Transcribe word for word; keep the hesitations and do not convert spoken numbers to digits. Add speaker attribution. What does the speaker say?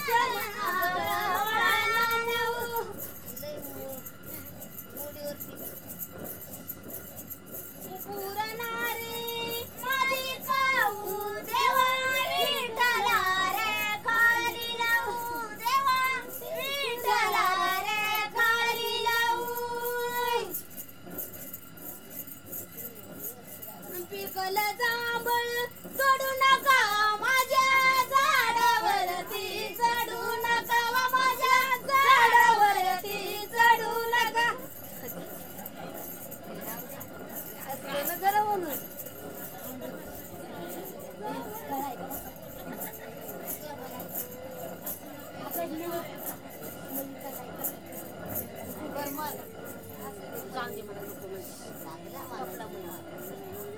Speaker 1: पिकल जांभळ चढू नका माझ्या झाडावरती चढू नका वा माझ्या झाडावरती चढू नका असं जरा म्हणून